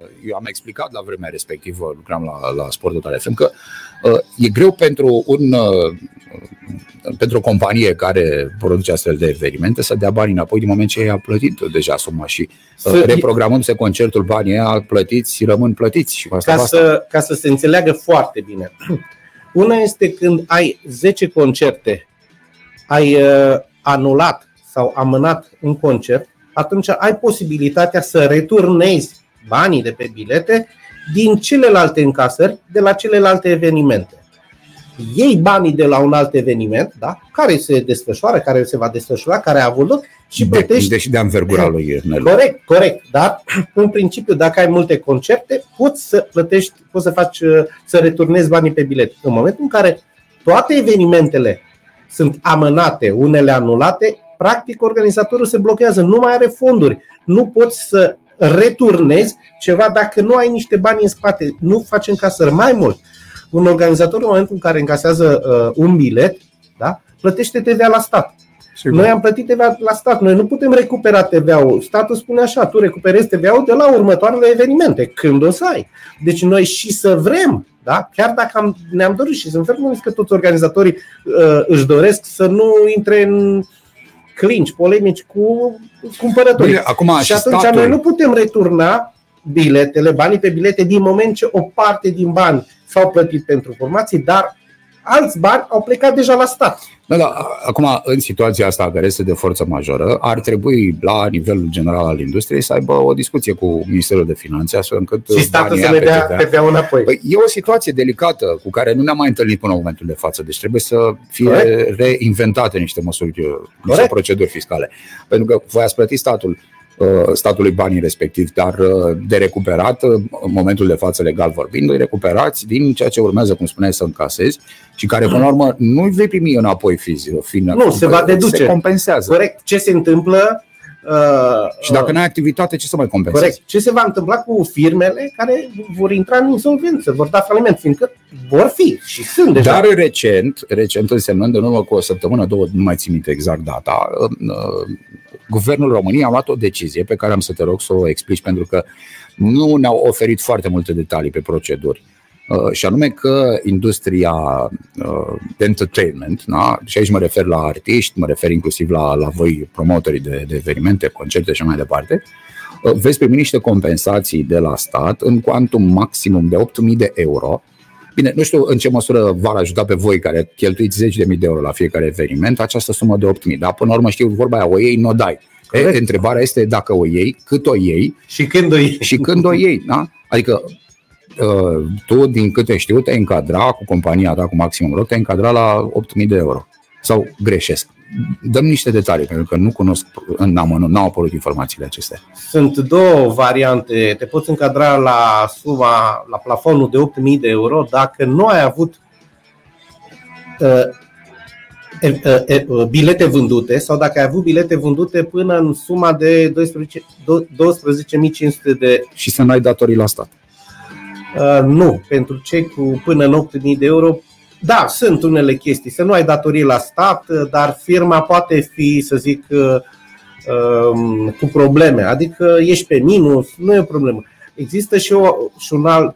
Eu am explicat la vremea respectivă, lucram la Sport Total FM, că e greu pentru o companie care produce astfel de evenimente să dea banii înapoi din moment ce ei au plătit deja suma și reprogramându-se concertul, banii ăia plătiți rămân plătiți. Și ca să se înțeleagă foarte bine. Una este când ai 10 concerte, ai anulat sau amânat un concert, atunci ai posibilitatea să returnezi banii de pe bilete din celelalte încasări, de la celelalte evenimente. Iei banii de la un alt eveniment, da, care se desfășoară, care se va desfășura, care a avut loc și plătești. Deci de anvergura lui. Corect, dar în principiu dacă ai multe concerte, poți să plătești, să returnezi banii pe bilet. În momentul în care toate evenimentele sunt amânate, unele anulate, practic organizatorul se blochează, nu mai are fonduri. Nu poți să returnezi ceva dacă nu ai niște bani în spate, nu faci încasări. Mai mult, un organizator în momentul în care încasează un bilet, da, plătește TVA la stat. Sigur. Noi am plătit TVA la stat, noi nu putem recupera TVA-ul. Statul spune așa, tu recuperezi TVA-ul de la următoarele evenimente, când o să ai. Deci noi și să vrem, da, chiar dacă ne-am dorit și sunt ferm că toți organizatorii își doresc să nu intre în clinci, polemici cu cumpărătorii. Și atunci noi nu putem returna banii pe bilete din moment ce o parte din bani s-au plătit pentru formații, dar alți bani au plecat deja la stat. Da. Acum, în situația asta care este de forță majoră, ar trebui la nivelul general al industriei să aibă o discuție cu Ministerul de Finanțe, astfel încât și statul să ne dea TVA înapoi. E o situație delicată cu care nu ne-am mai întâlnit până în momentul de față, deci trebuie să fie reinventate niște măsuri, niște proceduri fiscale. Pentru că voi ați plătit statului banii respectiv, dar de recuperat, în momentul de față legal vorbind, îi recuperați din ceea ce urmează, cum spuneai, să încasezi și care, până la urmă, nu îi vei primi înapoi se va deduce. Se compensează. Corect. Ce se întâmplă? Și dacă n-ai activitate, ce să mai compensezi? Corect. Ce se va întâmpla cu firmele care vor intra în insolvență, vor da faliment, fiindcă vor fi și sunt deja. Dar recent însemnând în urmă cu o săptămână, două, nu mai țin minte exact data, Guvernul României a luat o decizie pe care am să te rog să o explici, pentru că nu ne-au oferit foarte multe detalii pe proceduri. Și anume că industria de entertainment, da? Și aici mă refer la artiști, mă refer inclusiv la voi promotorii de evenimente, concerte și mai departe, veți primi niște compensații de la stat în cuantum maximum de 8.000 de euro. Bine, nu știu în ce măsură v-ar ajuta pe voi care cheltuiți 10.000 de euro la fiecare eveniment această sumă de 8.000, dar până la urmă știu vorba aia, o iei, nu o dai. Întrebarea este dacă o iei, cât o iei și când o iei. Și când o iei, da? Adică tu, din câte știu, te încadra cu compania ta, cu Maximum Rock, te încadra la 8.000 de euro. Sau greșesc? Dăm niște detalii, pentru că nu cunosc, n-au apărut informațiile acestea. Sunt două variante. Te poți încadra la suma, la plafonul de 8.000 de euro dacă nu ai avut bilete vândute sau dacă ai avut bilete vândute până în suma de 12.500 de... Și să nu ai datorii la stat. Nu, pentru cei cu până în 8.000 de euro, da, sunt unele chestii. Să nu ai datorii la stat, dar firma poate fi, să zic, cu probleme. Adică ești pe minus, nu e o problemă. Există și un alt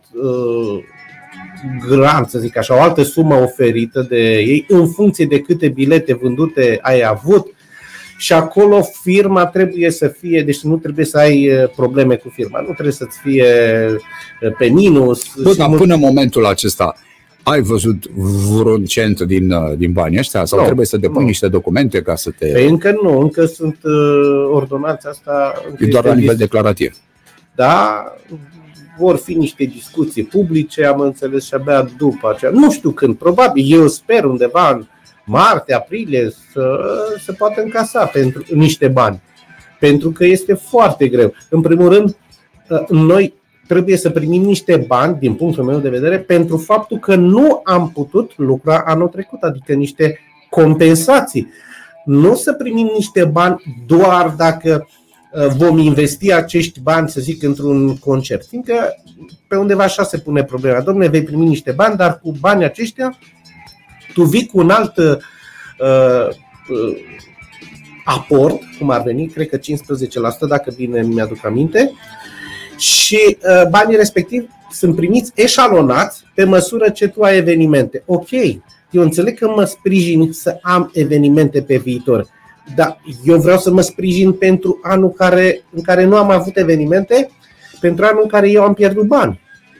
grant, să zic așa, o altă sumă oferită de ei în funcție de câte bilete vândute ai avut. Și acolo firma trebuie să fie, deci nu trebuie să ai probleme cu firma, nu trebuie să-ți fie pe minus. Dar până în momentul acesta ai văzut vreun cent din banii ăștia? Sau trebuie să depui niște documente ca să te... Păi încă nu, încă sunt ordonanța asta... E doar la nivel declarativ. Da, vor fi niște discuții publice, am înțeles, și abia după aceea. Nu știu când, probabil, eu sper undeva în martie, aprilie să se poată încasa pentru niște bani. Pentru că este foarte greu. În primul rând, noi trebuie să primim niște bani, din punctul meu de vedere, pentru faptul că nu am putut lucra anul trecut, adică niște compensații. Nu să primim niște bani doar dacă vom investi acești bani, să zic, într-un concert. Fiindcă pe undeva așa se pune problema. Dom'le, vei primi niște bani, dar cu banii aceștia tu vii cu un alt aport, cum ar veni, cred că 15%, dacă bine mi-aduc aminte, și banii respectivi sunt primiți eșalonați pe măsură ce tu ai evenimente. Ok, eu înțeleg că mă sprijin să am evenimente pe viitor, dar eu vreau să mă sprijin pentru anul în care nu am avut evenimente, pentru anul în care eu am pierdut bani.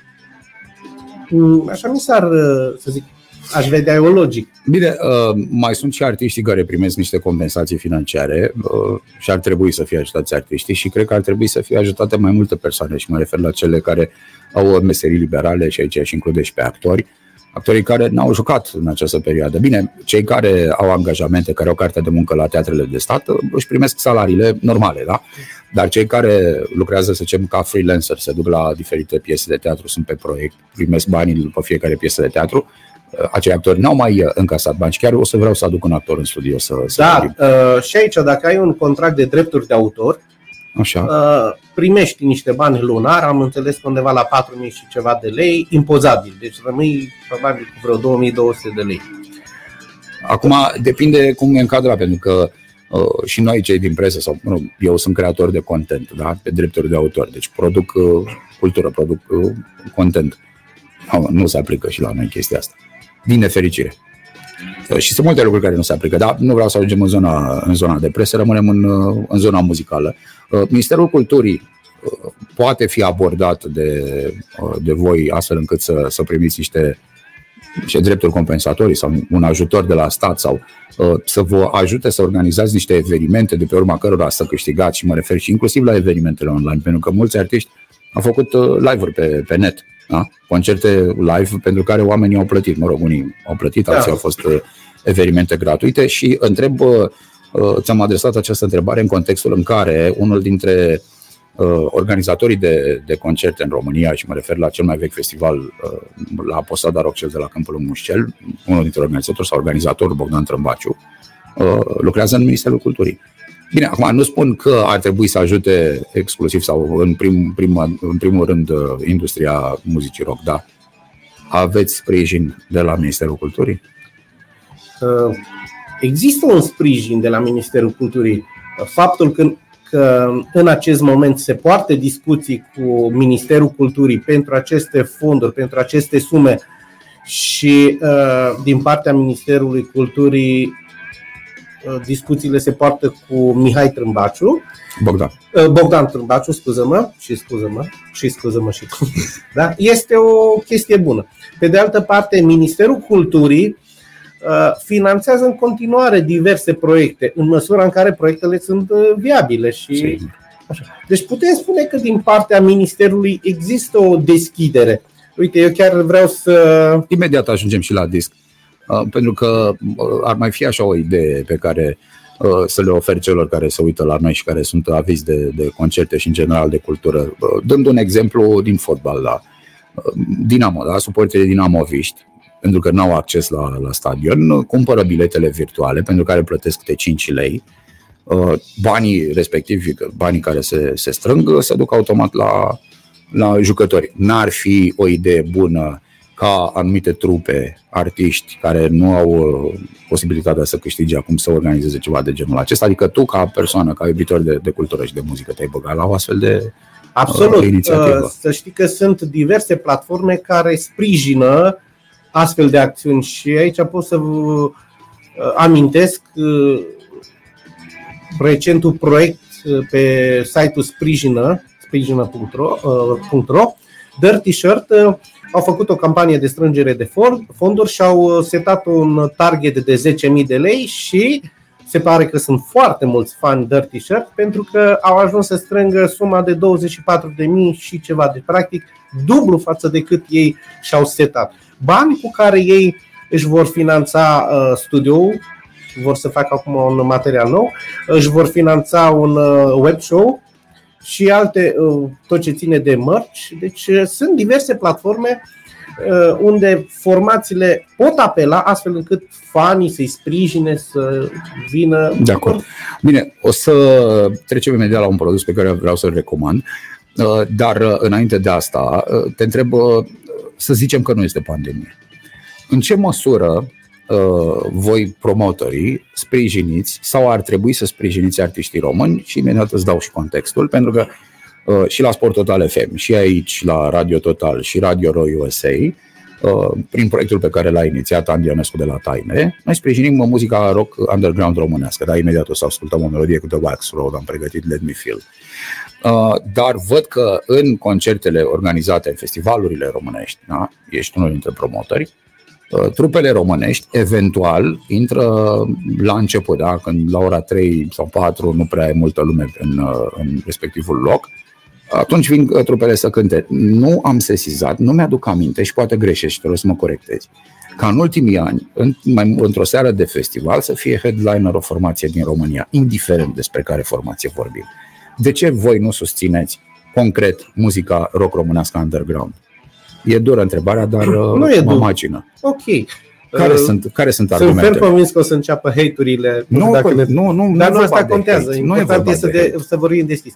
Așa mi s-ar, să zic, aș vedea eu logic. Bine, mai sunt și artiștii care primesc niște compensații financiare și ar trebui să fie ajutați artiștii și cred că ar trebui să fie ajutate mai multe persoane și mă refer la cele care au meserii liberale și aici aș include și pe actorii care n-au jucat în această perioadă. Bine, cei care au angajamente, care au carte de muncă la teatrele de stat își primesc salariile normale, da? Dar cei care lucrează, să zicem, ca freelancer, se duc la diferite piese de teatru, sunt pe proiect, primesc banii după fiecare piesă de teatru, acei actori n-au mai încasat bani. Chiar o să vreau să aduc un actor în studio și aici, dacă ai un contract de drepturi de autor, așa, primești niște bani lunar, am înțeles undeva la 4.000 și ceva de lei, impozabil. Deci rămâi probabil cu vreo 2.200 de lei. Acum depinde cum e încadrat, pentru că și noi cei din presă, sau eu sunt creator de content, da? Pe drepturi de autor, deci produc cultură, produc content. Nu se aplică și la noi chestia asta, din nefericire. Și sunt multe lucruri care nu se aplică, dar nu vreau să ajungem în zona de presă, rămânem în zona muzicală. Ministerul Culturii poate fi abordat de voi astfel încât să primiți niște drepturi compensatorii sau un ajutor de la stat sau să vă ajute să organizați niște evenimente de pe urma cărora să câștigați, și mă refer și inclusiv la evenimentele online, pentru că mulți artiști au făcut live-uri pe net, da? Concerte live pentru care oamenii au plătit, mă rog, unii au plătit, alții au fost evenimente gratuite și ți-am adresat această întrebare în contextul în care unul dintre organizatorii de concerte în România, și mă refer la cel mai vechi festival, la Posada Rock, cel de la Câmpul Mușcel, unul dintre organizatori sau organizatorul, Bogdan Trâmbaciu, lucrează în Ministerul Culturii. Bine, acum nu spun că ar trebui să ajute exclusiv sau în primul rând industria muzicii rock, dar aveți sprijin de la Ministerul Culturii? Există un sprijin de la Ministerul Culturii. Faptul că în acest moment se poartă discuții cu Ministerul Culturii pentru aceste fonduri, pentru aceste sume și din partea Ministerului Culturii discuțiile se poartă cu Mihai Trâmbaciu. Bogdan Trâmbaciu, scuză-mă și tu. Da? Este o chestie bună. Pe de altă parte, Ministerul Culturii finanțează în continuare diverse proiecte, în măsura în care proiectele sunt viabile. Și așa. Deci putem spune că din partea Ministerului există o deschidere. Uite, eu chiar vreau să... Imediat ajungem și la disc, pentru că ar mai fi așa o idee pe care să le ofer celor care se uită la noi și care sunt avizi de concerte și în general de cultură. Dând un exemplu din fotbal, da? Dinamo, da? Suporterii dinamoviști, pentru că nu au acces la stadion, cumpără biletele virtuale pentru care plătesc câte 5 lei. Banii respectivi, banii care se strâng, se duc automat la jucători. N-ar fi o idee bună ca anumite trupe, artiști care nu au posibilitatea să câștige acum să organizeze ceva de genul acesta? Adică tu, ca persoană, ca iubitor de cultură și de muzică, te-ai băgat la o astfel de inițiativă? Să știi că sunt diverse platforme care sprijină astfel de acțiuni și aici pot să vă amintesc recentul proiect pe site-ul sprijină.ro. Dirty Shirt au făcut o campanie de strângere de fonduri și au setat un target de 10.000 de lei și se pare că sunt foarte mulți fani Dirty Shirt pentru că au ajuns să strângă suma de 24.000 și ceva, de practic dublu față de cât ei și-au setat. Bani cu care ei își vor finanța studioul, vor să facă acum un material nou, își vor finanța un web show și alte, tot ce ține de merch. Deci sunt diverse platforme unde formațiile pot apela astfel încât fanii să-i sprijine, să vină. De acord. Bine, o să trecem imediat la un produs pe care vreau să-l recomand, dar înainte de asta te întreb, să zicem că nu este pandemie. În ce măsură voi, promotorii, sprijiniți sau ar trebui să sprijiniți artiștii români? Și imediat îți dau și contextul, pentru că și la Sport Total FM, și aici la Radio Total și Radio Roy USA, prin proiectul pe care l-a inițiat Andy Ionescu de la Taine, noi sprijinim muzica rock underground românească. Dar imediat o să ascultăm o melodie cu The Wax Road, am pregătit Let Me Feel. Dar văd că în concertele organizate, în festivalurile românești, da? Ești unul dintre promotori, trupele românești eventual intră la început, da? Când la ora 3 sau 4 nu prea e multă lume în respectivul loc, atunci vin trupele să cânte. Nu am sesizat, nu mi-aduc aminte și poate greșești, trebuie să mă corectezi, ca în ultimii ani, într-o seară de festival, să fie headliner o formație din România, indiferent despre care formație vorbim. De ce voi nu susțineți concret muzica rock românească underground? E dură întrebarea, dar mă macină. Ok. Care sunt argumentele? Sunt ferm convins că o să înceapă hate-urile. Nu, dar nu asta contează. Important este să vorbim deschis.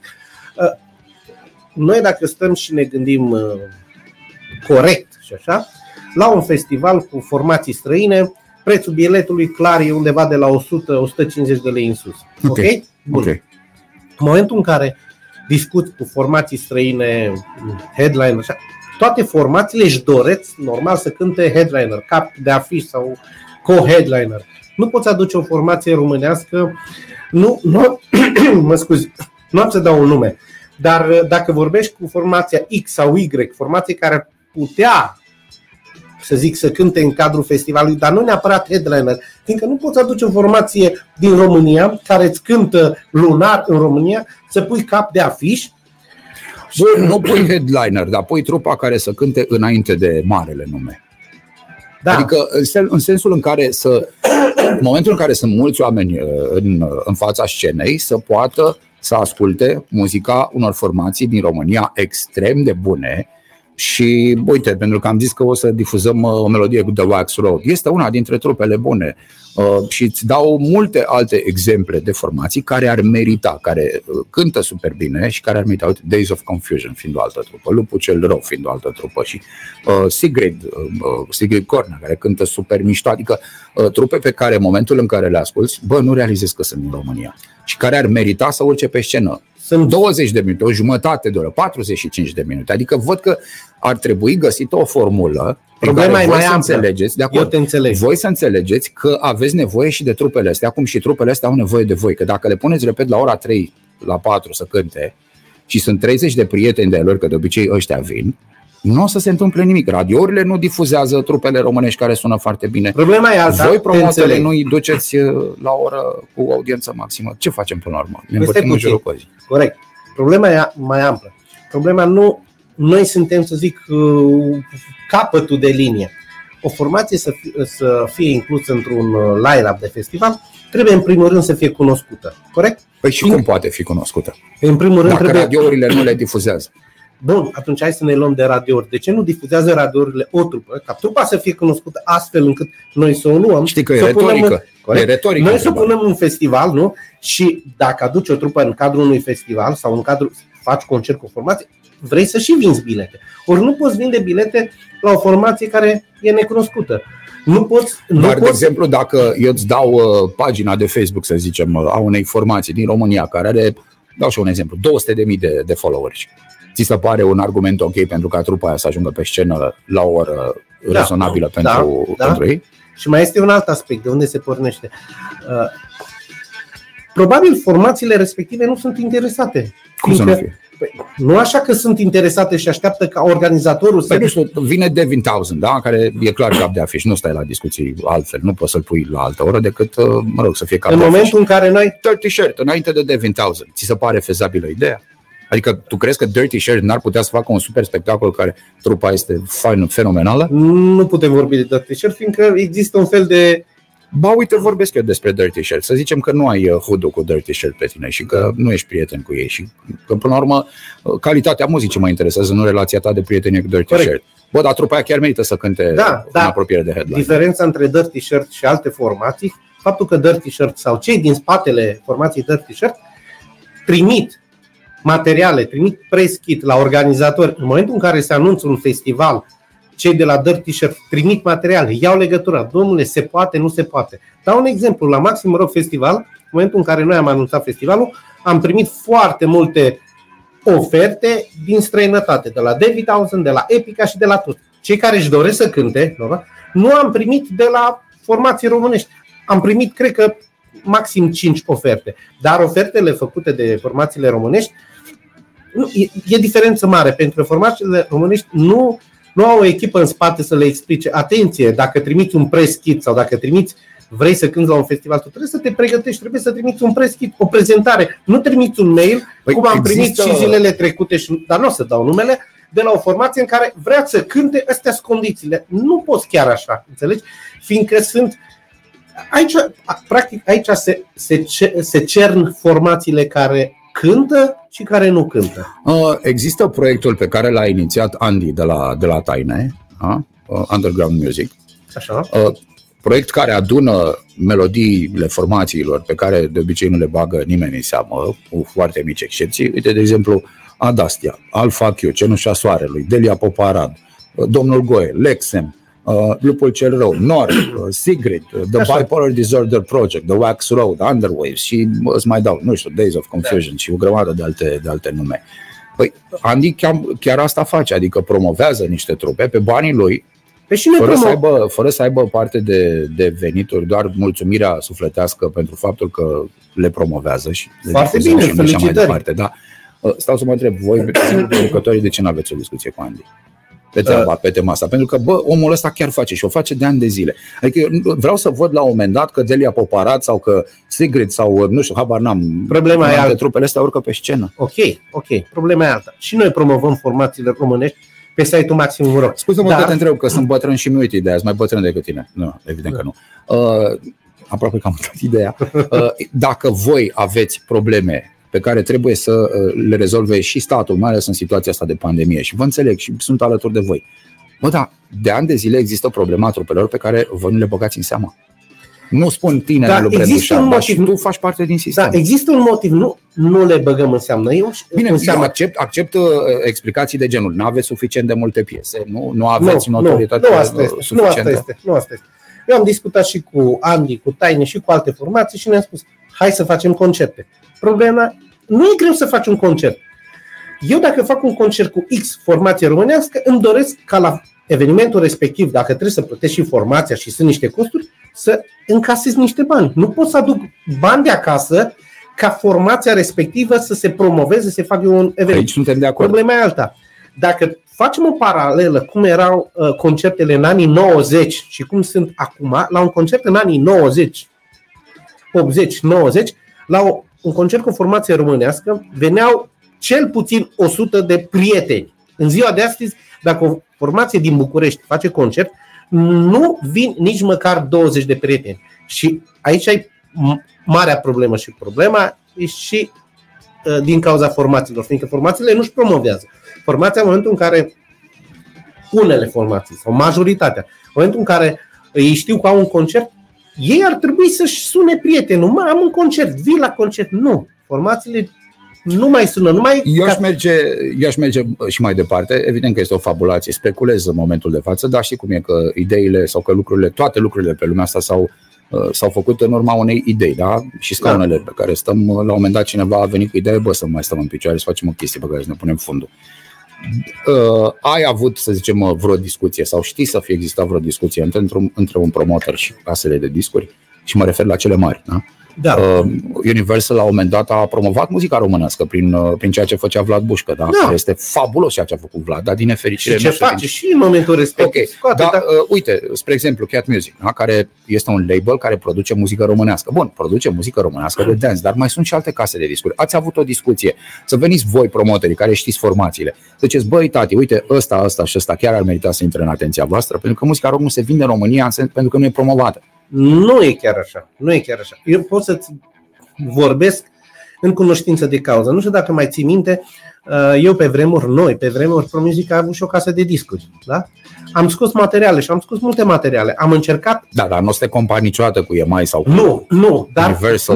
Noi dacă stăm și ne gândim corect și așa, la un festival cu formații străine, prețul biletului clar e undeva de la 100-150 de lei în sus. Ok? Bun. Okay. În momentul în care discuți cu formații străine, headliner, așa, toate formațiile își doresc normal să cânte headliner, cap de afiș sau co-headliner. Nu poți aduce o formație românească, mă scuzi, nu am să dau un nume, dar dacă vorbești cu formația X sau Y, formație care ar putea, să zic, să cânte în cadrul festivalului, dar nu neapărat headliner, fiindcă nu poți aduce o formație din România care îți cântă lunar în România, să pui cap de afiș. Bun, nu pui headliner, dar pui trupa care să cânte înainte de marele nume. Da. Adică în sensul în care în momentul în care sunt mulți oameni în fața scenei, să poată să asculte muzica unor formații din România extrem de bune. Și uite, pentru că am zis că o să difuzăm o melodie cu The Wax Road, este una dintre trupele bune și îți dau multe alte exemple de formații care ar merita, care cântă super bine și care ar merita. Uite, Days of Confusion fiind o altă trupă, Lupul cel Rău fiind o altă trupă și Sigrid Cornea care cântă super mișto, adică trupe pe care în momentul în care le asculți, nu realizezi că sunt în România și care ar merita să urce pe scenă. Sunt 20 de minute, o jumătate de oră, 45 de minute. Adică văd că ar trebui găsită o formulă prin care voi să înțelegeți, de acord, voi să înțelegeți că aveți nevoie și de trupele astea, cum și trupele astea au nevoie de voi. Că dacă le puneți, repet, la ora 3, la 4 să cânte și sunt 30 de prieteni de lor, că de obicei ăștia vin, nu o să se întâmple nimic. Radiourile nu difuzează trupele românești care sună foarte bine. Problema e alta. Voi promotorii nu îi duceți la oră cu audiență maximă. Ce facem până la urmă? Ne învârtim în jurul cozii. Corect. Problema e mai amplă. Problema nu... Noi suntem, să zic, capătul de linie. O formație să fie inclusă într-un line-up de festival trebuie în primul rând să fie cunoscută. Corect? Păi și cum poate fi cunoscută? În primul rând dacă radiourile nu le difuzează. Bun, atunci hai să ne luăm de radiouri. De ce nu difuzează radiourile o trupă? Ca trupa să fie cunoscută astfel încât noi să o luăm. Știi că e retorică. Noi să o punem în festival, nu? Și dacă aduci o trupă în cadrul unui festival sau în cadrul faci concert cu o formație, vrei să și vinzi bilete. Ori nu poți vinde bilete la o formație care e necunoscută. De exemplu, dacă eu îți dau pagina de Facebook, să zicem, a unei formații din România care are, dau și un exemplu, 200.000 de followers. Ți se pare un argument ok pentru ca trupa aia să ajungă pe scenă la o oră rezonabilă pentru ei? Și mai este un alt aspect de unde se pornește. Probabil formațiile respective nu sunt interesate. Cum să nu fie? Nu așa că sunt interesate și așteaptă ca organizatorul să... Vine Devin Townsend, da? Care e clar cap de afiș, nu stai la discuții altfel, nu poți să-l pui la altă oră decât, să fie cap de afiș. În momentul în care noi... Dirty Shirt, înainte de Devin Townsend, ți se pare fezabilă ideea? Adică tu crezi că Dirty Shirt n-ar putea să facă un super spectacol care trupa este fenomenală? Nu putem vorbi de Dirty Shirt, fiindcă există un fel de... Uite, vorbesc eu despre Dirty Shirt. Să zicem că nu ai hood-ul cu Dirty Shirt pe tine și că nu ești prieten cu ei și că, până la urmă, calitatea muzicii mă interesează, nu relația ta de prietenie cu Dirty Shirt. Dar trupa aia chiar merită să cânte în apropiere de headline. Diferența între Dirty Shirt și alte formații, faptul că Dirty Shirt sau cei din spatele formației Dirty Shirt trimit materiale, trimit press kit la organizatori. În momentul în care se anunță un festival, cei de la Dirty Shirt trimit materiale, iau legătura. Domnule, se poate, nu se poate. Dau un exemplu. La Maxim Rock Festival, în momentul în care noi am anunțat festivalul, am primit foarte multe oferte din străinătate, de la David Townsend, de la Epica și de la tot. Cei care își doresc să cânte, nu am primit de la formații românești. Am primit, cred că, maxim 5 oferte. Dar ofertele făcute de formațiile românești, e diferență mare, pentru că formațiile românești nu au o echipă în spate să le explice. Atenție, dacă trimiți un press kit sau dacă vrei să cânti la un festival, tu trebuie să te pregătești, trebuie să trimiți un press kit, o prezentare. Nu trimiți un mail, cum am primit și zilele trecute, dar nu o să dau numele, de la o formație în care vrea să cânte, astea sunt condițiile. Nu poți chiar așa, înțelegi? Fiindcă sunt... Aici se cern formațiile care cântă și care nu cântă. Există proiectul pe care l-a inițiat Andy de la Taine, Underground Music. Așa. Proiect care adună melodiile formațiilor pe care de obicei nu le bagă nimeni în seamă, cu foarte mici excepții. Uite, de exemplu, Adastia, Alpha Q, Cenușa Soarelui, Delia Poparad, Domnul Goe, Lexem, Lupul cel Rău, Nord, Sigrid, The Bipolar Disorder Project, The Wax Road, Underwaves și îți mai dau, nu știu, Days of Confusion și o grămadă de alte nume. Păi, Andy chiar asta face, adică promovează niște trupe pe banii lui, fără să aibă parte de venituri, doar mulțumirea sufletească pentru faptul că le promovează și foarte bine, și așa mai departe. Da. Stau să mă întreb, voi, producătorii, de ce nu aveți o discuție cu Andy pe tema asta? Pentru că, omul ăsta chiar face și o face de ani de zile. Adică vreau să văd la un moment dat că Delia Poparat sau că Sigrid sau, nu știu, habar n-am, problema e alta. Trupele astea urcă pe scenă. Ok, problema e alta. Și noi promovăm formațiile românești pe site-ul Maximum Rock. Scuze-mă că te întreb, că sunt bătrân și mi-uit ideea, sunt mai bătrân decât tine. Nu, evident că nu. Aproape că am uitat ideea. Dacă voi aveți probleme pe care trebuie să le rezolve și statul, mai ales în situația asta de pandemie, și vă înțeleg și sunt alături de voi. Da, de ani de zile există problema trupelor pe care voi nu le băgați în seamă. Nu spun tine, Nelu Brândușan, dar și tu faci parte din sistem. Da, există un motiv, nu le băgăm în seamă. Bine, eu accept explicații de genul, nu aveți suficient de multe piese, nu aveți notorietate suficientă. Nu asta este. Eu am discutat și cu Andy, cu Taine și cu alte formații și ne-am spus, hai să facem concerte. Problema, nu e greu să faci un concert. Eu dacă fac un concert cu X formație românească, îmi doresc ca la evenimentul respectiv, dacă trebuie să plătesc și formația și sunt niște costuri, să încasez niște bani. Nu pot să aduc bani de acasă ca formația respectivă să se promoveze, să facă un eveniment. Aici suntem de acord. Problema e alta. Dacă facem o paralelă cum erau concertele în anii 90 și cum sunt acum, la un concert în anii 90, 80, 90, la un concert cu formație românească veneau cel puțin 100 de prieteni. În ziua de astăzi, dacă o formație din București face concert, nu vin nici măcar 20 de prieteni. Și aici ai marea problemă și problema e și din cauza formațiilor, fiindcă formațiile nu-și promovează. Formația, în momentul în care unele formații sau majoritatea, în momentul în care ei știu că au un concert, ei ar trebui să-și sune prietenul. Am un concert, vii la concert. Nu, formațiile nu mai sună. Eu aș merge și mai departe. Evident că este o fabulație, speculez în momentul de față, dar știi cum e, că ideile sau că toate lucrurile pe lumea asta s-au făcut în urma unei idei, da? Și scaunele pe care stăm, la un moment dat cineva a venit cu ideea, să mai stăm în picioare, să facem o chestie pe care să ne punem fundul. Ai avut, să zicem, vreo discuție sau știi să fie existat vreo discuție între un promoter și casele de discuri? Și mă refer la cele mari, da? Da. Universal la un moment dat a promovat muzica românească prin ceea ce făcea Vlad Bușcă, da? Da. Este fabulos ceea ce a făcut Vlad, dar din nefericire și ce face și în momentul respectiv. Okay. Uite, spre exemplu, Cat Music, da? Care este un label care produce muzică românească. Bun, produce muzică românească de dance, dar mai sunt și alte case de discuri. Ați avut o discuție, să veniți voi promoterii care știți formațiile. Ziceți, băi tati, uite, ăsta și ăsta chiar ar merita să intre în atenția voastră, pentru că muzica rock nu se vinde în România pentru că nu e promovată. Nu e chiar așa. Eu pot să-ți vorbesc în cunoștință de cauză. Nu știu dacă mai ții minte, eu pe vremuri ProMusic a avut și o casă de discuri. Da? Am scos materiale și am scos multe materiale. Am încercat... Da, dar nu o să te compari niciodată cu EMI sau cu Universal.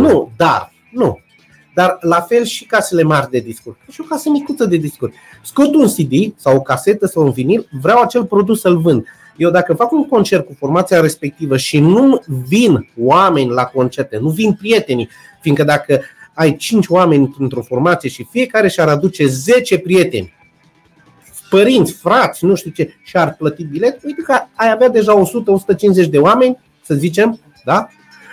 Dar la fel și casele mari de discuri. Și o casă micuță de discuri. Scot un CD sau o casetă sau un vinil, vreau acel produs să-l vând. Eu dacă fac un concert cu formația respectivă și nu vin oameni la concerte, nu vin prietenii, fiindcă dacă ai 5 oameni într-o formație și fiecare și-ar aduce 10 prieteni, părinți, frați, nu știu ce, și ar plăti bilet, uite că ai avea deja 100-150 de oameni, să zicem, da?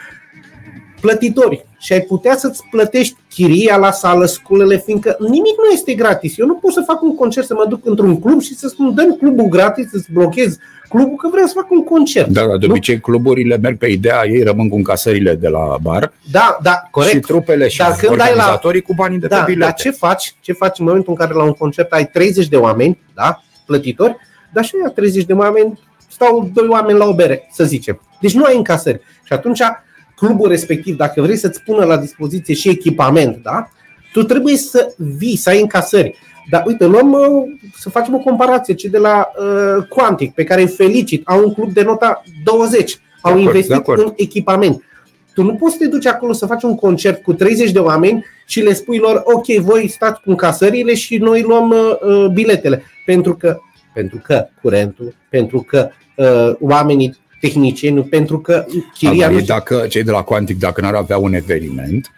Plătitori. Și ai putea să-ți plătești chiria la sală, sculele, fiindcă nimic nu este gratis. Eu nu pot să fac un concert, să mă duc într-un club și să spun, dă-mi clubul gratis, să-ți blochez clubul, că vreau să fac un concert. Da, de obicei cluburile merg pe ideea, ei rămân cu încasările de la bar. Da, corect. Și trupele și organizatorii cu banii de pe bilete. Dar ce faci în momentul în care la un concert ai 30 de oameni, da, plătitori, dar și aia 30 de oameni stau 2 oameni la o bere, să zicem. Deci nu ai încasări. Și atunci clubul respectiv, dacă vrei să-ți pună la dispoziție și echipament, da, tu trebuie să vii, să ai încasări. Dar uite, să facem o comparație. Cei de la Quantic, pe care îi felicit, au un club de nota 20, au investit în echipament. Tu nu poți să te duci acolo să faci un concert cu 30 de oameni și le spui lor, ok, voi stați cu încasările și noi luăm biletele. Pentru că curentul, pentru că oamenii tehnicieni, pentru că chiria... Dacă cei de la Quantic, dacă n-ar avea un eveniment,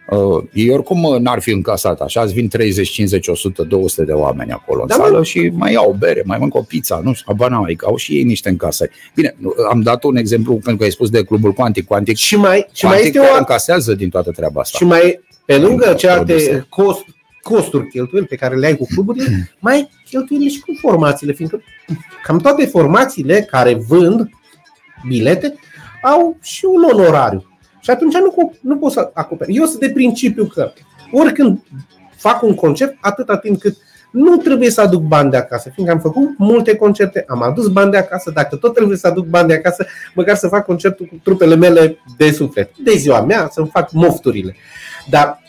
ei oricum n-ar fi încasat așa, îți vin 30, 50, 100, 200 de oameni acolo în sală și mai iau o bere, mai mănânc o pizza, nu știu, au și ei niște încasări. Bine, am dat un exemplu pentru că ai spus de clubul Quantic și mai este încasează din toată treaba asta. Și mai, pe lângă celelalte costuri, cheltuieli pe care le ai cu cluburile, mai ai cheltuieli și cu formațiile, fiindcă cam toate formațiile care vând bilete au și un onorariu. Și atunci nu pot să acoperi. Eu sunt de principiu că oricând fac un concert, atâta timp cât nu trebuie să aduc bani de acasă, fiindcă am făcut multe concerte, am adus bani de acasă, dacă tot trebuie să aduc bani de acasă, măcar să fac concertul cu trupele mele de suflet, de ziua mea, să-mi fac mofturile. Dar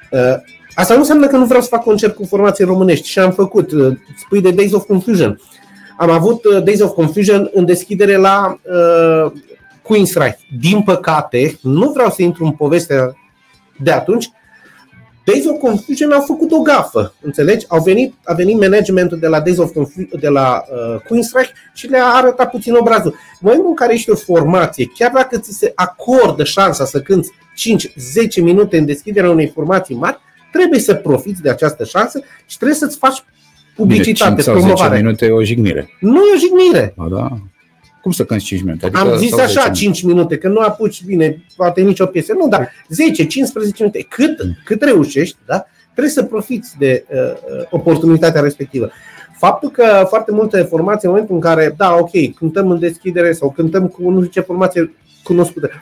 asta nu înseamnă că nu vreau să fac concert cu formații românești și am făcut, spui de Days of Confusion. Am avut Days of Confusion în deschidere la Queensryche. Din păcate, nu vreau să intru în povestea de atunci, Days of Confusion au făcut o gafă, înțelegi? A venit managementul de la Days of Confusion, de la Queensryche și le-a arătat puțin obrazul. În momentul în care ești o formație, chiar dacă ți se acordă șansa să cânți 5-10 minute în deschiderea unei formații mari, trebuie să profiți de această șansă și trebuie să-ți faci publicitate, promovare. 10 minute e o jignire. Nu e o jignire. Da. Cum să cânti 5 minute? Adică am zis așa 5 minute, că nu apuci bine, poate nicio piesă. Nu, dar 10-15 minute, cât reușești, da? Trebuie să profiți de oportunitatea respectivă. Faptul că foarte multe formații, în momentul în care, da, ok, cântăm în deschidere sau cântăm cu nu știu ce formație cunoscută,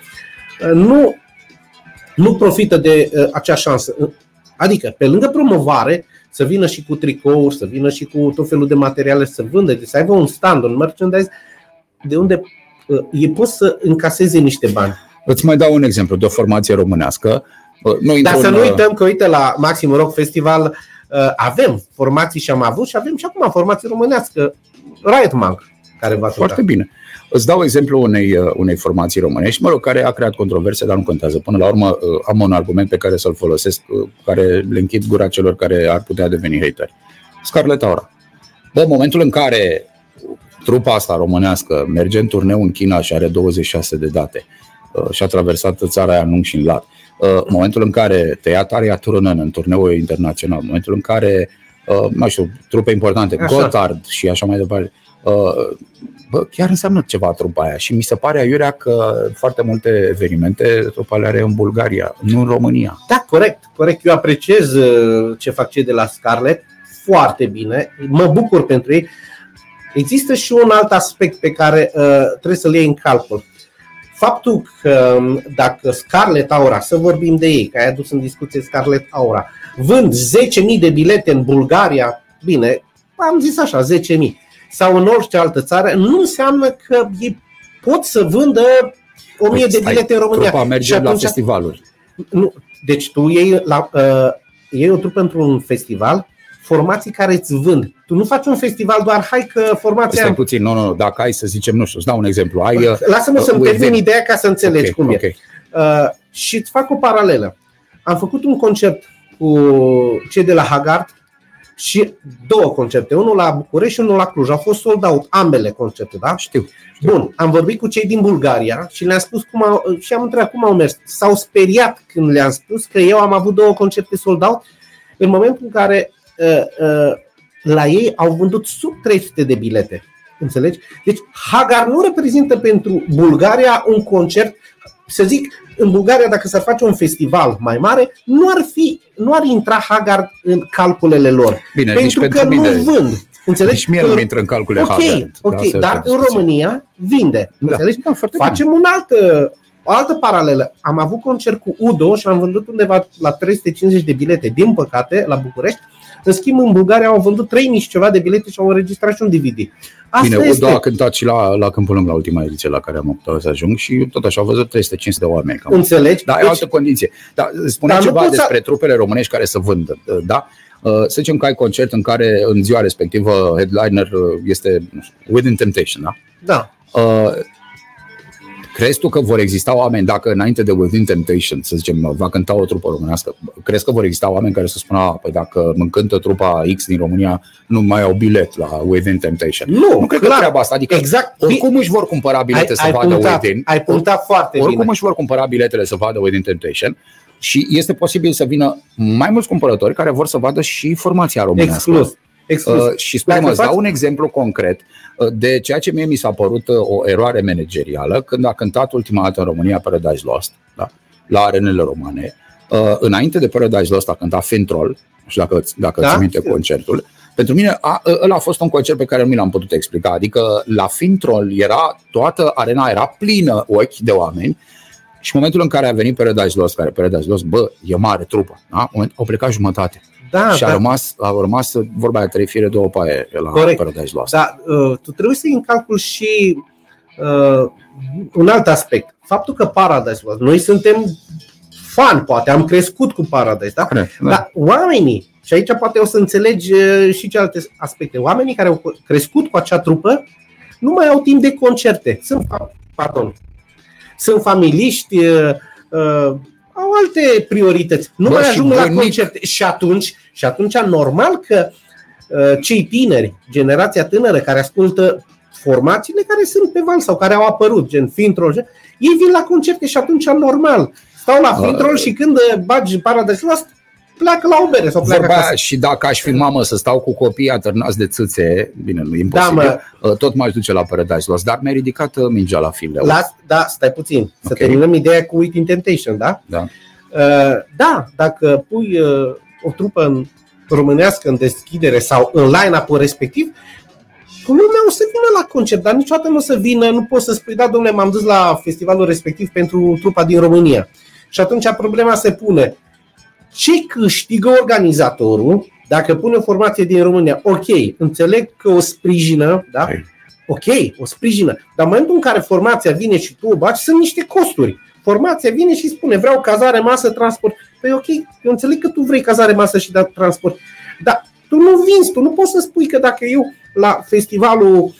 nu profită de acea șansă. Adică, pe lângă promovare, să vină și cu tricouri, să vină și cu tot felul de materiale, să vândă, să aibă un stand, un merchandise, de unde poți să încaseze niște bani. Îți mai dau un exemplu de o formație românească. Dar să nu uităm că, uite, la Maxim Rock Festival avem formații și am avut și avem și acum formații românească, Riot Monk, care va juca. Foarte bine. Îți dau exemplu unei formații românești, care a creat controverse, dar nu contează. Până la urmă am un argument pe care să-l folosesc, care le închid gura celor care ar putea deveni hateri. Scarlet Aura. În momentul în care trupa asta românească merge în turneu în China și are 26 de date și a traversat țara aia în lung și în lat, în momentul în care te ia Tarja Turunen în turneul internațional, în momentul în care, nu știu, trupe importante, Gotthard și așa mai departe, chiar înseamnă ceva trupa aia. Și mi se pare aiurea că foarte multe evenimente trupa le are în Bulgaria, nu în România. Da, corect. Eu apreciez ce fac cei de la Scarlet foarte bine, mă bucur pentru ei. Există și un alt aspect pe care trebuie să-l iei în calcul. Faptul că dacă Scarlet Aura, să vorbim de ei, că ai adus în discuție Scarlet Aura, vând 10.000 de bilete în Bulgaria, bine, am zis așa, 10.000, sau în orice altă țară, nu înseamnă că ei pot să vândă 1.000 de bilete în România. Trupa merge atunci, la festivaluri. Nu, deci tu iei o trupă într-un festival, formații care îți vând. Tu nu faci un festival doar, hai că formația... Stai puțin, nu, dacă ai să zicem, nu știu, îți dau un exemplu. Lasă-mă să-mi termin ideea ca să înțelegi cum e. Și îți fac o paralelă. Am făcut un concert cu cei de la Haggard și 2 concerte, unul la București și unul la Cluj. Au fost sold out ambele concerte, da? Știu. Bun, am vorbit cu cei din Bulgaria și le-am spus și am întrebat cum au mers. S-au speriat când le-am spus că eu am avut 2 concerte sold out în momentul în care la ei au vândut sub 300 de bilete. Înțelegi? Deci Hagar nu reprezintă pentru Bulgaria un concert, să zic, în Bulgaria dacă s-ar face un festival mai mare, nu ar intra Hagar în calculele lor. Bine, pentru că nu vând. Înțelegi? Deci mie nu intră în calcule Hagar. Ok, dar în România vinde. Înțelegi? Da, facem o altă paralelă. Am avut concert cu Udo și am vândut undeva la 350 de bilete, din păcate, la București. În schimb, în Bulgaria au vândut 3000 și ceva de bilete și au înregistrat și un DVD. Bine, Udo a cântat și la Câmpul Lung, la ultima ediție la care am optat să ajung și tot așa au văzut 350 de oameni. Înțelegi? Da, e o altă condiție. Dar spune ceva despre trupele românești care să vândă, da? Să zicem că ai concert în care în ziua respectivă headliner este Within Temptation, da? Da. Crezi tu că vor exista oameni, dacă înainte de Within Temptation, să zicem, va cânta o trupă românească, crezi că vor exista oameni care să spună, păi dacă mă cântă trupa X din România, nu mai au bilet la Within Temptation? Nu cred că treaba asta, adică exact. Oricum își vor cumpăra bilete să vadă Within. Ai punctat foarte bine. Oricum își vor cumpăra biletele să vadă Within Temptation. Și este posibil să vină mai mulți cumpărători care vor să vadă și formația românească. Exclus. Și spune-mă, îți dau un exemplu concret de ceea ce mie mi s-a părut o eroare managerială când a cântat ultima dată în România Paradise Lost, da? La arenele romane. Înainte de Paradise Lost a cântat Fintroll, nu știu dacă ți minte concertul. Pentru mine ăla a fost un concert pe care nu mi l-am putut explica. Adică la Fintroll toată arena era plină ochi de oameni. Și în momentul în care a venit Paradise Lost, bă, e mare trupă, da? Au plecat jumătate. Da, și a rămas vorba de 3 fire, 2 paie la Paradise Lost. Da, tu trebuie să iei în calcul și un alt aspect. Faptul că Paradise Lost, noi suntem fani, poate, am crescut cu Paradise, da? Dar oamenii, și aici poate o să înțelegi și celelalte aspecte, oamenii care au crescut cu acea trupă nu mai au timp de concerte. Sunt familiști, au alte priorități. Nu mai ajung la concerte. Și atunci normal că cei tineri, generația tânără care ascultă formațiile care sunt pe val sau care au apărut, gen Fintroll, ei vin la concerte și atunci normal. Stau la Fintroll și când bagi Paradise Lost, pleacă la o bere sau pleacă acasă. Și dacă aș fi mamă să stau cu copii atârnați de țâțe, bine, nu e imposibil, tot m-aș duce la Paradise Lost, dar mi-a ridicat mingea la fileu. Da, stai puțin, să terminăm ideea cu Within Temptation, da? Da, dacă pui o trupă românească în deschidere sau în line-up-ul respectiv, lumea o să vină la concert, dar niciodată nu o să vină, nu poți să spui, da, domnule, m-am dus la festivalul respectiv pentru trupa din România. Și atunci problema se pune. Ce câștigă organizatorul dacă pune o formație din România? Ok, înțeleg că o sprijină, da? Ok, o sprijină. Dar în momentul în care formația vine și tu o bagi, sunt niște costuri. Formația vine și spune, vreau cazare, masă, transport. Păi ok, eu înțeleg că tu vrei cazare, masă și transport. Dar tu nu vinzi, tu nu poți să spui că dacă eu la festivalul,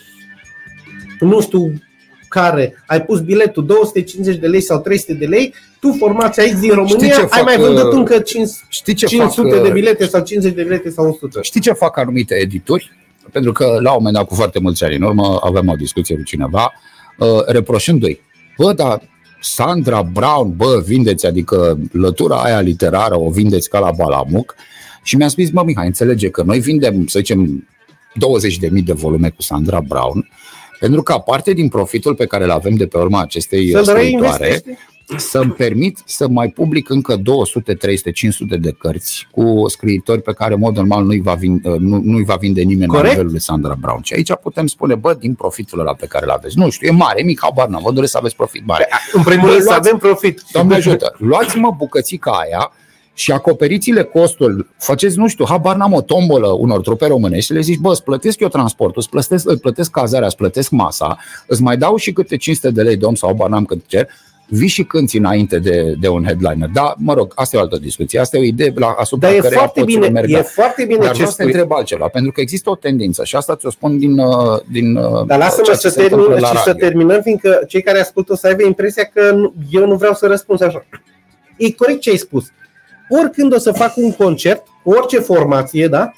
nu știu care, ai pus biletul 250 de lei sau 300 de lei, tu, formația X din România, ai mai vândut încă 500 de bilete sau 50 de bilete sau 100. Știi ce fac anumite edituri? Pentru că la un moment dat, cu foarte mulți ani în urmă, aveam o discuție cu cineva, reproșându-i, bă, dar Sandra Brown, bă, vindeți, adică lătura aia literară o vindeți ca la Balamuc. Și mi-a spus, bă, Mihai, înțelege că noi vindem, să zicem, 20.000 de volume cu Sandra Brown, pentru că aparte din profitul pe care îl avem de pe urma acestei scriitoare, să-mi permit să mai public încă 200, 300, 500 de cărți cu scriitori pe care, în mod normal, nu-i va vinde nimeni la nivelul lui Sandra Brown. Și aici putem spune, bă, din profitul ăla pe care îl aveți. Nu știu, e mare, mic, habar n-am, vă doresc să aveți profit mare. În primul rând să avem profit. Doamne ajută, luați-mă bucățica aia și acoperiți-le costul, faceți, nu știu, habar n-am, o tombolă unor trupe românești și le zici, bă, îți plătesc eu transportul, îți plătesc cazarea, îți plătesc masa, îți mai dau și câte 500 de lei, domn, sau habar n-am cât cer, vii și cânti înainte de un headliner. Da, mă rog, asta e o altă discuție, asta e o idee asupra căreia poți să merg. E foarte bine. Dar vreau să te întreb altceva, pentru că există o tendință și asta ți-o spun din dar lasă-mă să terminăm, fiindcă cei care ascultă o să aibă impresia că eu nu vreau să răspund așa. E corect ce ai spus. Oricând o să fac un concert, orice formație, da?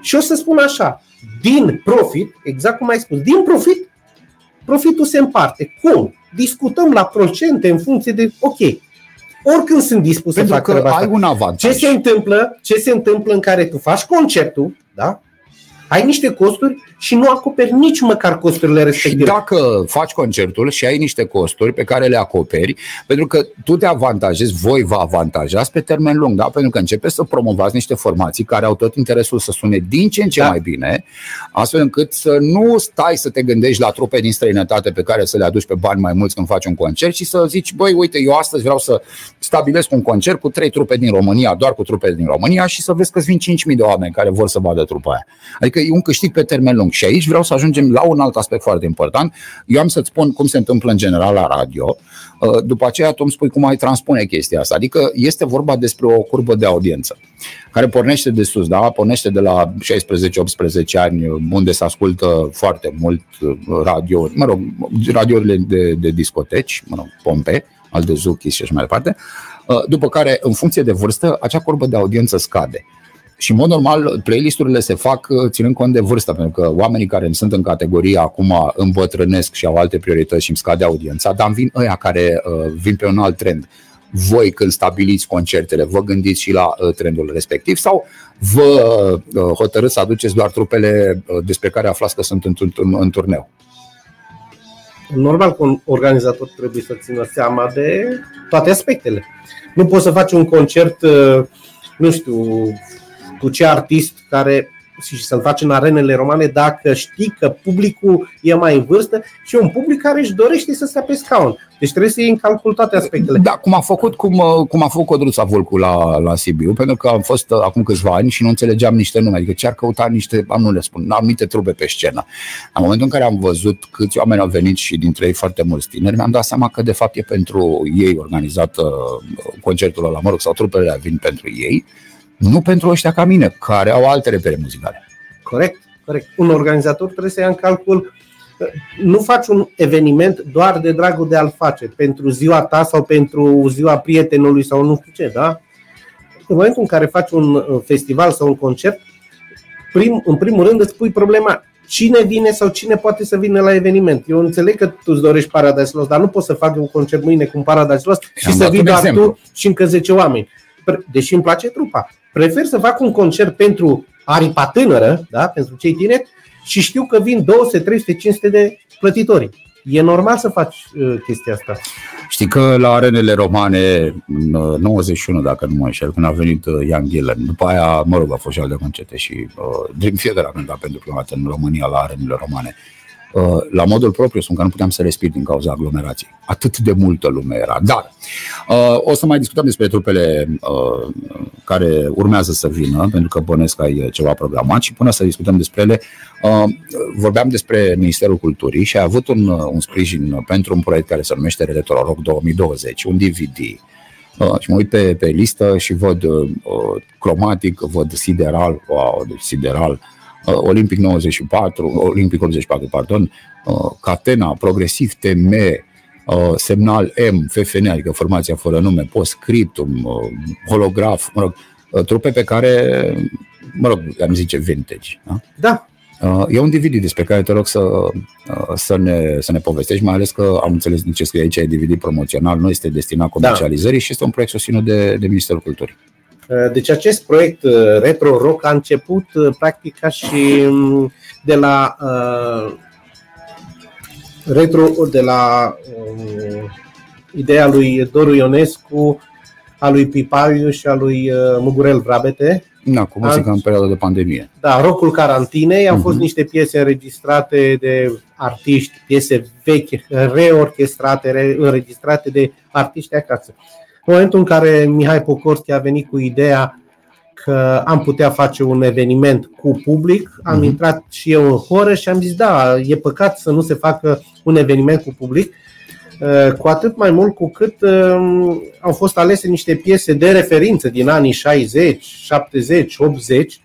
Și o să spun așa, din profit, exact cum ai spus, din profit, profitul se împarte. Cum? Discutăm la procente în funcție de, ok, oricând sunt dispus să fac treaba asta. Ai un avantaj. Ce se întâmplă în care tu faci concertul, da? Ai niște costuri și nu acoperi nici măcar costurile respective. Și dacă faci concertul și ai niște costuri pe care le acoperi, pentru că tu te avantajezi, voi vă avantajați pe termen lung, da? Pentru că începeți să promovați niște formații care au tot interesul să sune din ce în ce mai bine, astfel încât să nu stai să te gândești la trupe din străinătate pe care să le aduci pe bani mai mulți când faci un concert și să zici, băi, uite, eu astăzi vreau să stabilesc un concert cu 3 trupe din România, doar cu trupe din România, și să vezi că-ți vin 5.000 de oameni care vor să vadă trupa aia. Adică e un câștig pe termen lung. Și aici vreau să ajungem la un alt aspect foarte important. Eu am să-ți spun cum se întâmplă în general la radio. După aceea tu îmi spui cum ai transpune chestia asta. Adică este vorba despre o curbă de audiență care pornește de sus, da? Pornește de la 16-18 ani, unde se ascultă foarte mult radio, radiourile de discoteci, pompe, al de Zuchis și așa mai departe. După care, în funcție de vârstă, acea curbă de audiență scade. Și în mod normal playlisturile se fac ținând cont de vârstă, pentru că oamenii care sunt în categoria acum îmbătrânesc și au alte priorități și îmi scade audiența, dar vin ăia care vin pe un alt trend. Voi, când stabiliți concertele, vă gândiți și la trendul respectiv sau vă hotărâți să aduceți doar trupele despre care aflați că sunt în turneu? Normal că un organizator trebuie să țină seama de toate aspectele. Nu poți să faci un concert, nu știu, cu ce artist care și să-l faci în arenele romane dacă știi că publicul e mai în vârstă și e un public care își dorește să stea pe scaun. Deci trebuie să iei în calcul toate aspectele. Da, cum a făcut Codruța Vulcu la Sibiu, pentru că am fost acum câțiva ani și nu înțelegeam niște nume, adică ce ar căuta niște, nu le spun, anumite trupe pe scenă. În momentul în care am văzut câți oameni au venit și dintre ei foarte mulți tineri, mi-am dat seama că de fapt e pentru ei organizat concertul ăla, sau trupele vin pentru ei, nu pentru ăștia ca mine, care au alte repere muzicale. Corect. Un organizator trebuie să ia în calcul. Nu faci un eveniment doar de dragul de a-l face, pentru ziua ta sau pentru ziua prietenului sau nu știu ce, da? În momentul în care faci un festival sau un concert, în primul rând îți pui problema cine vine sau cine poate să vină la eveniment. Eu înțeleg că tu îți dorești Paradise Lost, dar nu poți să faci un concert mâine cu Paradise Lost și să vii doar tu și încă 10 oameni. Deși îmi place trupa. Prefer să fac un concert pentru aripa tânără, da? Pentru cei tineri, și știu că vin 200, 300, 500 de plătitori. E normal să faci chestia asta. Știi că la arenele romane, în 91, dacă nu mă înșel, când a venit Ian Gillan, după aia, a fost și alte concerte și Dream Theater a cântat pentru prima dată în România la arenele romane. La modul propriu spun că nu puteam să respir din cauza aglomerației. Atât de multă lume era. Dar o să mai discutăm despre trupele care urmează să vină, pentru că bănesc că ai ceva programat, și până să discutăm despre ele, vorbeam despre Ministerul Culturii și a avut un sprijin pentru un proiect care se numește Retro Rock 2020, un DVD. Și mă uit pe listă și văd Chromatic, văd Sideral, Olympic 84, pardon, Catena, Progresiv TM, Semnal M, FFN, adică formația fără nume, Postscriptum, Holograf, trupe pe care, am zice vintage. Da. E un DVD despre care te rog să ne povestești, mai ales că am înțeles din ce scrie aici, e DVD promoțional, nu este destinat comercializării și este un proiect susținut de Ministerul Culturii. Deci acest proiect Retro Rock a început practic ca și de la ideea lui Doru Ionescu, a lui Pipariu și a lui Mugurel Vrabete. Da, cu muzica în perioada de pandemie. Da, Rockul Carantinei au fost niște piese înregistrate de artiști, piese vechi, reorchestrate, înregistrate de artiști acasă. În momentul în care Mihai Pocorski a venit cu ideea că am putea face un eveniment cu public, am intrat și eu în horă și am zis da, e păcat să nu se facă un eveniment cu public, cu atât mai mult cu cât au fost alese niște piese de referință din anii 60, 70, 80.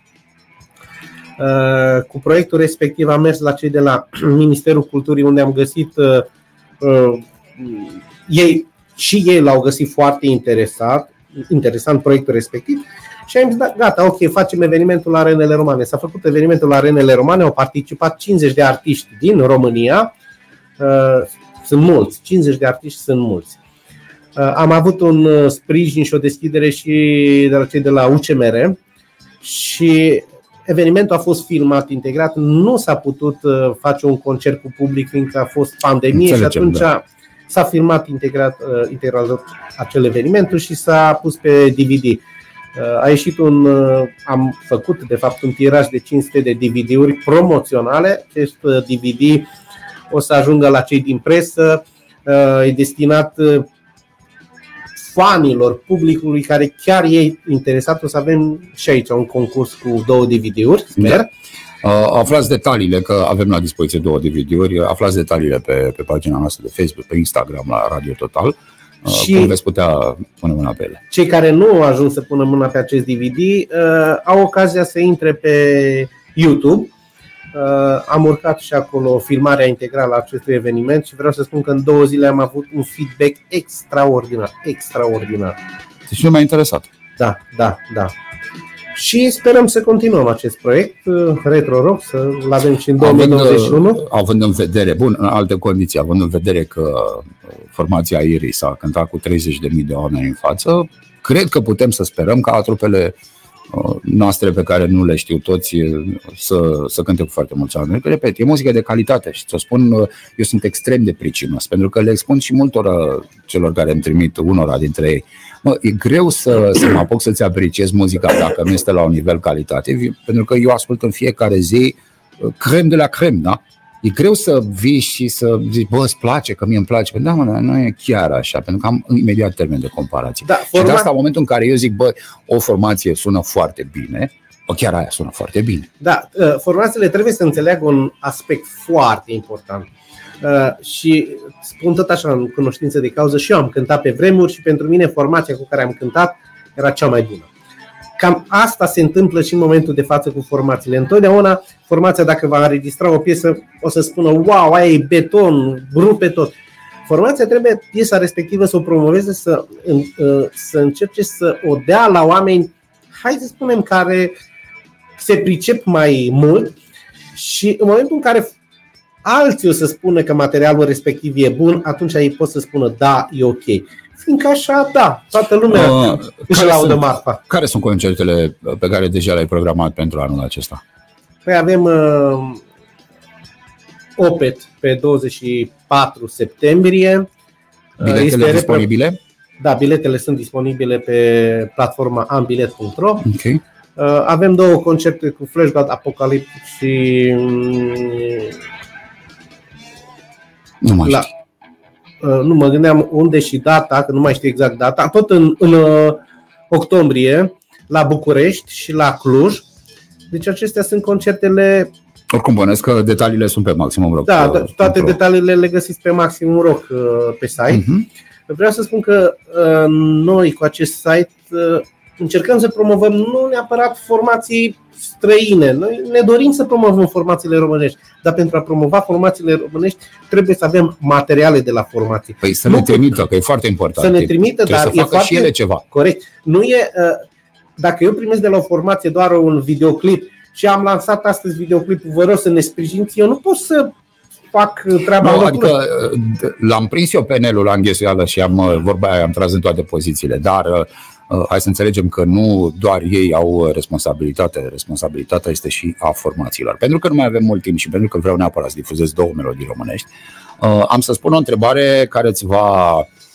Cu proiectul respectiv am mers la cei de la Ministerul Culturii, unde am găsit ei l-au găsit foarte interesat. interesant proiectul respectiv și am zis, da, gata, ok, facem evenimentul la Arenele Romane. S-a făcut evenimentul la Arenele Romane, au participat 50 de artiști din România, sunt mulți, 50 de artiști sunt mulți. Am avut un sprijin și o deschidere și de la cei de la UCMR și evenimentul a fost filmat integrat, nu s-a putut face un concert cu public fiindcă a fost pandemie. Înțelegem, și atunci s-a filmat integrat acel eveniment și s-a pus pe DVD. A ieșit am făcut de fapt un tiraj de 500 de DVD-uri promoționale. Acest DVD o să ajungă la cei din presă, e destinat fanilor, publicului care chiar e interesat. O să avem și aici un concurs cu 2 DVD-uri, sper. Da. Aflați detaliile, că avem la dispoziție 2 DVD-uri, aflați detaliile pe pagina noastră de Facebook, pe Instagram la Radio Total. Și cum veți putea pune mâna pe ele. Cei care nu au ajuns să pună mâna pe acest DVD au ocazia să intre pe YouTube. Am urcat și acolo filmarea integrală a acestui eveniment și vreau să spun că în 2 zile am avut un feedback extraordinar. Deci nu m-a interesat. Da. Și sperăm să continuăm acest proiect Retro Rock, să-l avem și în 2021. Având în vedere, în alte condiții, având în vedere că formația Iris a cântat cu 30.000 de oameni în față, cred că putem să sperăm ca trupele noastre pe care nu le știu toți să cânte cu foarte mulți oameni. Repet, e muzică de calitate și ți-o spun, eu sunt extrem de pricinos, pentru că le expun și multora celor care îmi trimit, unora dintre ei. E greu să mă apuc să-ți apreciez muzica dacă nu este la un nivel calitativ, pentru că eu ascult în fiecare zi creme de la creme, da? E greu să vii și să zici, îți place, că mie îmi place. Da, nu e chiar așa, pentru că am imediat termen de comparație. Da, și de asta, în momentul în care eu zic, o formație sună foarte bine, chiar aia sună foarte bine. Da, formațiile trebuie să înțeleagă un aspect foarte important. Și spun tot așa în cunoștință de cauză, și eu am cântat pe vremuri și pentru mine formația cu care am cântat era cea mai bună. Cam asta se întâmplă și în momentul de față cu formațiile. Întotdeauna formația, dacă va înregistra o piesă, o să spună wow, aia e beton, rupe tot. Formația trebuie piesa respectivă să o promoveze, să încerce să o dea la oameni, hai să spunem, care se pricep mai mult și în momentul în care alții o să spună că materialul respectiv e bun, atunci ei pot să spună da, e ok. Fiindcă așa, da, toată lumea își laudă marfa. Care sunt concertele pe care deja le-ai programat pentru anul acesta? Păi avem Opet pe 24 septembrie. Biletele disponibile? Da, biletele sunt disponibile pe platforma ambilet.ro. Okay. Avem 2 concerte cu Flash God Apocalypse și nu mă gândeam unde și data, că nu mai știu exact data, tot în octombrie la București și la Cluj. Deci acestea sunt concertele. Oricum bănesc că detaliile sunt pe Maximum Rock. Da, toate detaliile le găsiți pe Maximum Rock pe site. Vreau să spun că noi cu acest site încercăm să promovăm nu neapărat formații străine. Noi ne dorim să promovăm formațiile românești, dar pentru a promova formațiile românești trebuie să avem materiale de la formații. Păi să ne trimită, că e foarte important. Să ne trimită, dar să facă foarte și ele ceva. Corect. Nu e, dacă eu primesc de la o formație doar un videoclip și am lansat astăzi videoclipul, vă rog să ne sprijiniți, eu nu pot să fac treaba lor. Adică l-am prins eu pe Nelu la înghesuială și vorba aia, am tras în toate pozițiile, dar hai să înțelegem că nu doar ei au responsabilitate, responsabilitatea este și a formațiilor. Pentru că nu mai avem mult timp și pentru că vreau neapărat să difuzez 2 melodii românești, am să spun o întrebare care îți va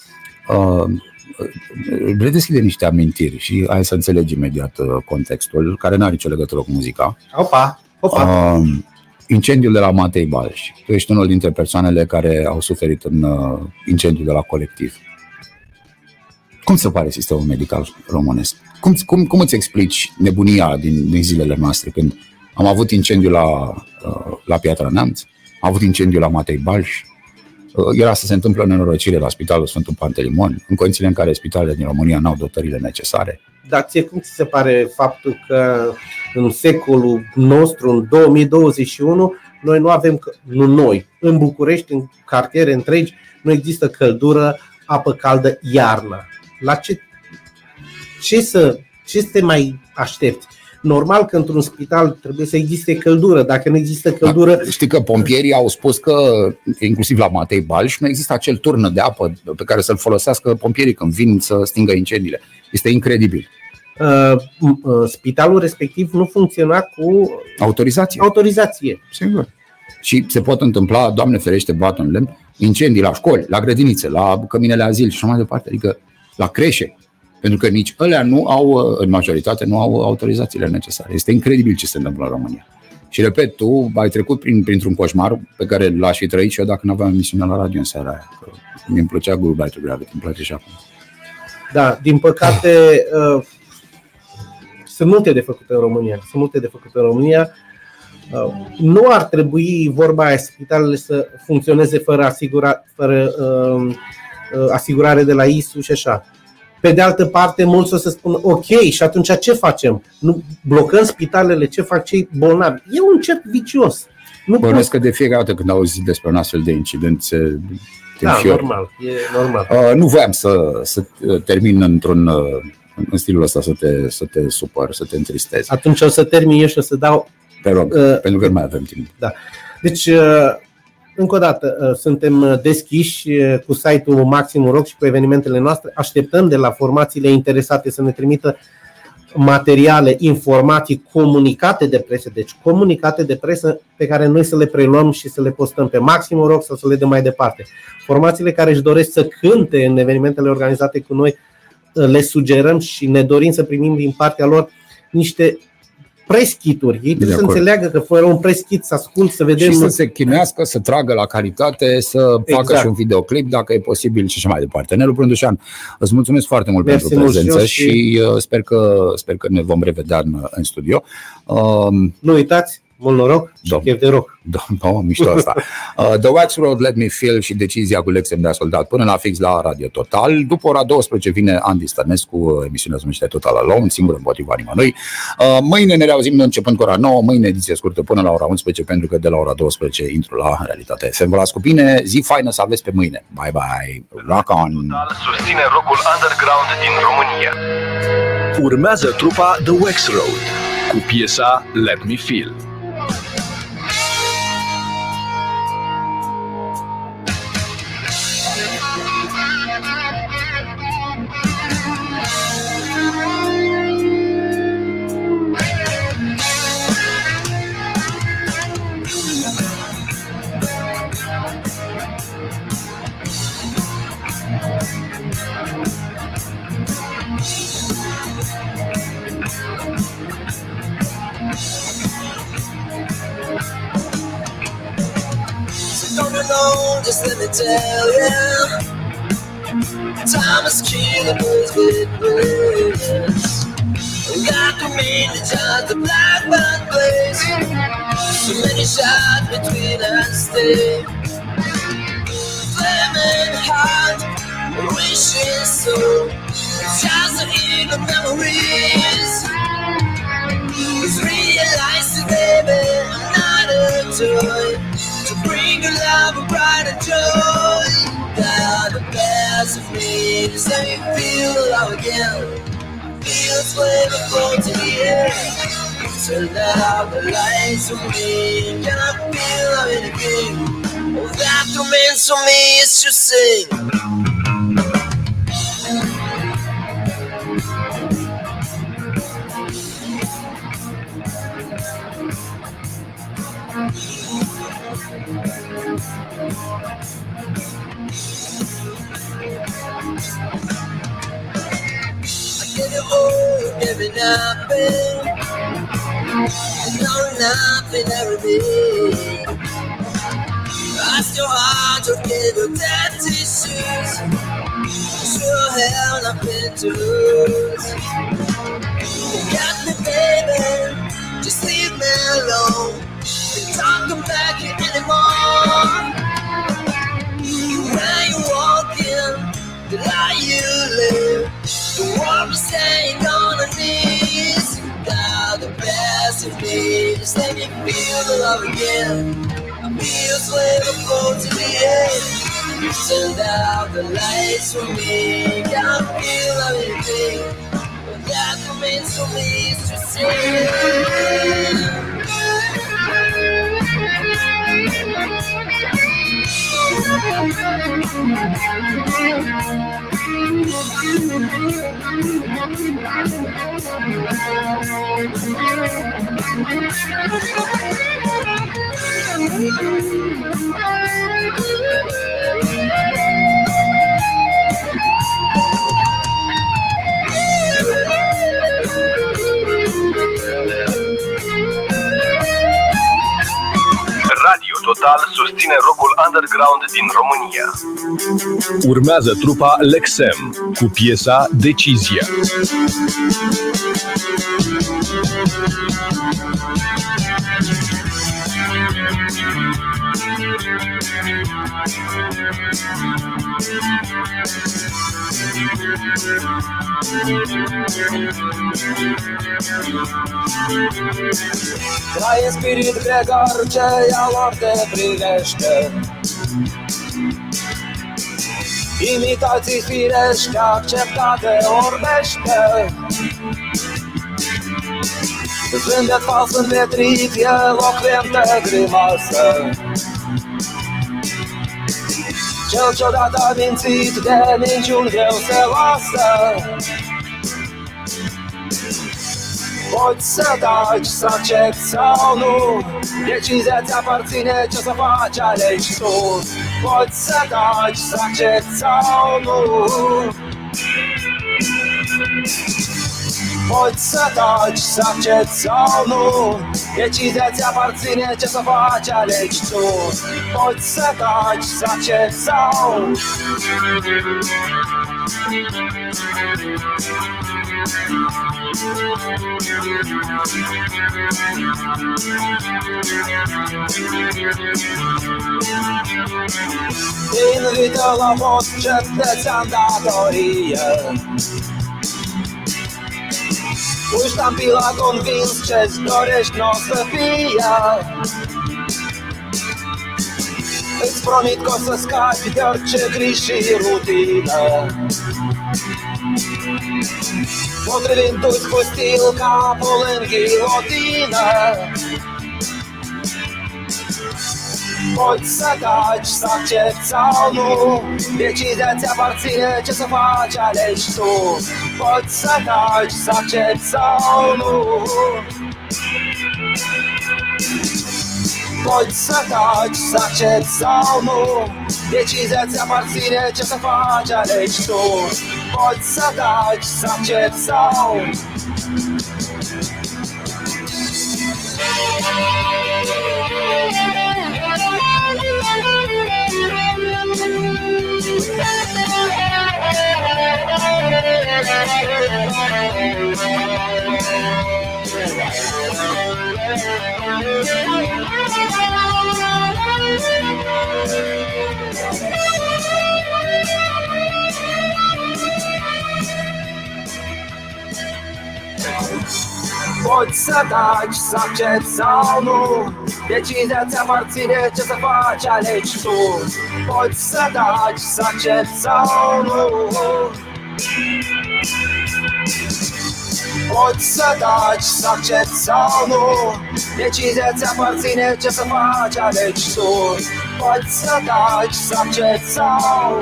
redeschide niște amintiri și hai să înțelegi imediat contextul, care nu are nicio legătură cu muzica. Opa. Incendiul de la Matei Balș. Tu ești unul dintre persoanele care au suferit în incendiul de la Colectiv. Cum se pare sistemul medical românesc? Cum îți explici nebunia din zilele noastre când am avut incendiu la Piatra Neamț, am avut incendiu la Matei Balș, era să se întâmplă nenorocire la Spitalul Sfântul Pantelimon, în condițiile în care spitalele din România n-au dotările necesare? Dar ție cum ți se pare faptul că în secolul nostru, în 2021, noi nu avem, în București, în cartiere întregi, nu există căldură, apă caldă iarna. ce să te mai aștepți? Normal că într-un spital trebuie să existe căldură. Dacă nu există căldură... Știi că pompierii au spus că, inclusiv la Matei Balș, nu există acel turnă de apă pe care să-l folosească pompierii când vin să stingă incendiile. Este incredibil. Spitalul respectiv nu funcționa cu autorizație. Sigur. Și se pot întâmpla, Doamne ferește, bat în lemn, incendii la școli, la grădinițe, la căminele azil și așa mai departe, adică la creșe. Pentru că nici ălea nu au, în majoritate, nu au autorizațiile necesare. Este incredibil ce se întâmplă în România. Și repet, tu ai trecut printr-un coșmar pe care l-aș fi trăit și eu dacă nu aveam emisiune la radio în seara aia. Mi-mi plăcea Goodbye to Gravity, îmi place și acum. Da, din păcate sunt multe de făcut în România. Nu ar trebui, vorba aia, spitalele să funcționeze fără asigurare de la ISU și așa. Pe de altă parte, mulți o să spună, ok, și atunci ce facem? Nu blocăm spitalele, ce fac cei bolnavi? E un cerc vicios. Bănuiesc că de fiecare dată când auzi despre un astfel de incident se înfiori. Normal. Nu voiam să termin în stilul ăsta, să te supăr, să te întristezi. Atunci o să termin eu și o să dau... Te rog, pentru că nu mai avem timp. Da. Deci, încă o dată, suntem deschiși cu site-ul Maximum Rock și cu evenimentele noastre. Așteptăm de la formațiile interesate să ne trimită materiale, informații, comunicate de presă. Deci comunicate de presă pe care noi să le preluăm și să le postăm pe Maximum Rock sau să le dăm mai departe. Formațiile care își doresc să cânte în evenimentele organizate cu noi, le sugerăm și ne dorim să primim din partea lor niște preskituri. Ei trebuie să înțeleagă că fără un preskit să ascult, să vedem... Și să se chinuiască, să tragă la calitate, să facă și un videoclip dacă e posibil și așa mai departe. Nelu Prândușan, îți mulțumesc foarte mult pentru prezență și sper că ne vom revedea în studio. Nu uitați, mult noroc și chef de rock. Mișto asta. The Wax Road, Let Me Feel și Decizia cu Lexem de ascultat până la fix la Radio Total. După ora 12 vine Andy Stănescu, emisiunea se numește Total Alone, singur împotriva nimănui. Mâine ne reauzim începând cu ora 9, mâine ediție scurtă până la ora 11, pentru că de la ora 12 intru la Realitatea FM. Vă las cu bine, zi faină să aveți pe mâine. Bye bye, rock on! Total susține rockul underground din România. Urmează trupa The Wax Road cu piesa Let Me Feel. Just let me tell you, time is killing us with words. Got to mean to judge the black place. So many shots between us stay. Flaming heart, wishing soul. It's just a heap of memories. It's realizing, baby, I'm not a toy. To bring your love and pride and joy. Got the best of me to let me feel alive again. Feel flavorful to the end. Turn out the lights for me. Can I feel anything? All that remains for me is to sing. Every nothing, no nothing ever be. Ask your heart to give you dead tissues. Sure hell nothing to lose. Got me, baby, just leave me alone. Don't come back here anymore. Where you walking, the life you live. The world is staying on our knees. Got the best of me. Just let me feel the love again. I feel flavorful to the end. You turned out the lights for me. Can't feel anything. means to me is to say. Radio Total susține rock-ul underground din România. Urmează trupa Lexem cu piesa Decizia. Trai în spirit gregar ce ea lor te privește, imitații firești acceptate orbește. Zâmbet fals împetrit, elocventă grimasă, cel ce-odată a mințit de minciuni greu se lasă. Poți să taci, să accepti sau nu, decizia ți aparține, ce să faci alegi tu. Poți să taci, să accepti sau nu, poți să taci, să accepti sau nu, decizia ți aparține, ce să faci alegi tu. Poți să taci, să accepti sau nu. Invită la vot ce ți-am datorie, pui ștampila convins ce-ți dorești n-o să fie. Îți promit că o să scapi de orice griji și rutină, potrivindu-ți cu stil capul în ghilotină. Poți să taci, să accepti sau nu, decizia ți aparține, ce să faci alegi tu. Poți să taci, să accepti sau nu, poți să taci, să accepti sau nu, decizia ți aparține, ce să faci alegi tu. Poți să taci, să accepti sau nu. Poți să taci, să accepti sau nu, decizia ți aparține, ce să faci alegi tu. Poți să taci, să accepti sau nu, poți să taci, să accepti sau nu, decizia ți aparține, ce să faci alegi tu. Poți să taci, să accepti sau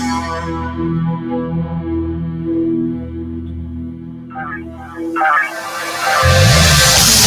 nu.